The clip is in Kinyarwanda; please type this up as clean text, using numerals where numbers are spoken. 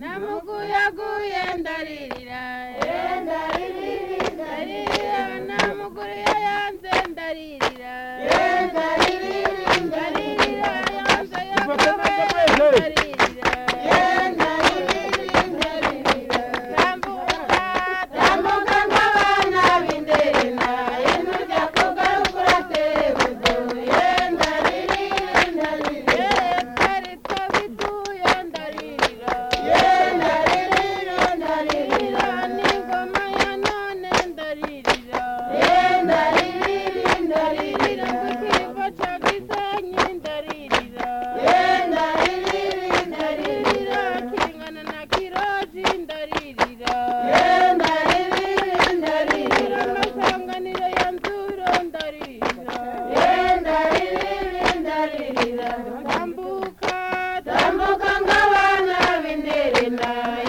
namuguyaguye ndaririra ndaririra namuguru yayanze ndaririra ndaririra yanze yakobe ndaririra ndaririra tambuka nk'abana b'inderena yenurya kugarukura tebudo ndaririra ndaririra karito biduye ndaririra ndaririra n'ingoma ya none ndaririra ndaririra kukiva ca gisenyi ndaririra ndaririra kingana na kirozi ndaririra ndaririra amasanganiro ya nzuro ndaririra ndaririra tambuka nk'abana b'inderena